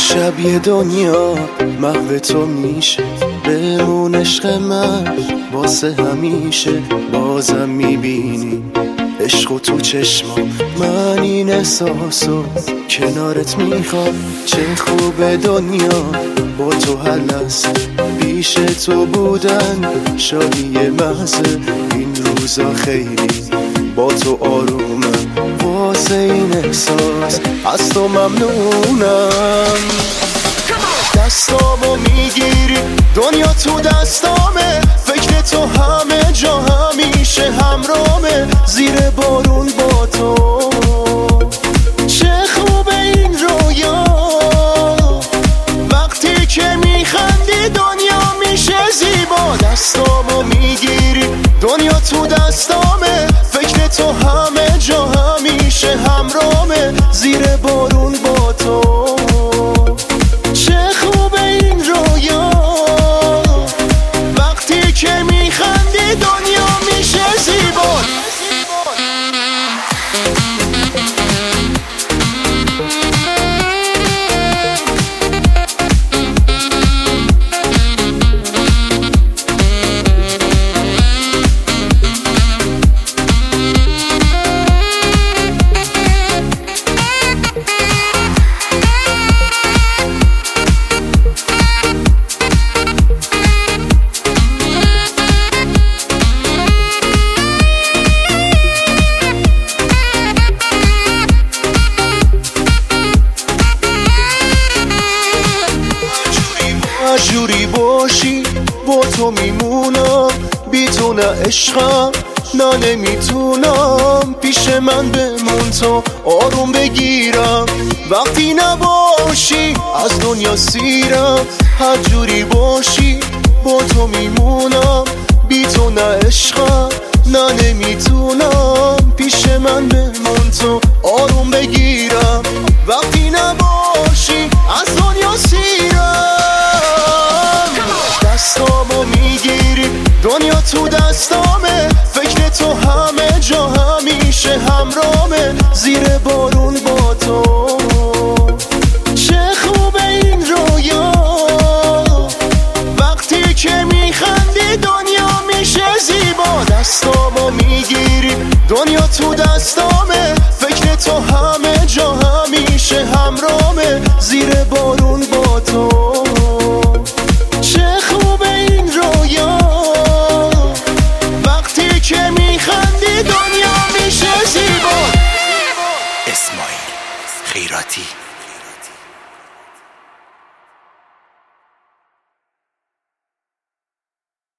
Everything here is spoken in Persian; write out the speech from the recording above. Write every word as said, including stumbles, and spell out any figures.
شب یه دنیا محو تو میشه، بمون عشق من واسه همیشه. بازم میبینی عشق و تو چشمام، من این احساسو کنارت میخوام. چه خوبه دنیا با تو هر لحظه، پیش تو بودن شادی محضه. این روزا خیلی با تو آرومم، واسه این احساس از تو ممنونم. دستامو میگیری دنیا تو دستامه، فکر تو همه جا همیشه همرامه. زیر بارون با تو چه خوبه این رویا، وقتی که میخندی دنیا میشه زیبا. دستامو میگیری دنیا تو دستامه، فکر تو همه جا همیشه همرامه. زیر بارون با تو چه خوبه این رویا، وقتی که میخندی دنیا میشه زیبا. جوری باشی با تو میمونم، بی تو نه عشقم نه نمیتونم. پیش من بمون تا آروم بگیرم، وقتی نباشی از دنیا سیرم. هر جوری باشی با تو میمونم، بی تو نه عشقم نه نمیتونم. پیش من بمون تا آروم بگیرم، وقتی نباشی از دنیا سیرم. دستامو میگیری دنیا تو دستامه، فکر تو همه جا همیشه همرامه. زیر بارون با تو چه خوبه این رویا، وقتی که میخندی دنیا میشه زیبا. دستامو میگیری دنیا تو دستامه، فکر تو همه جا همیشه همرامه. زیر بارون با تو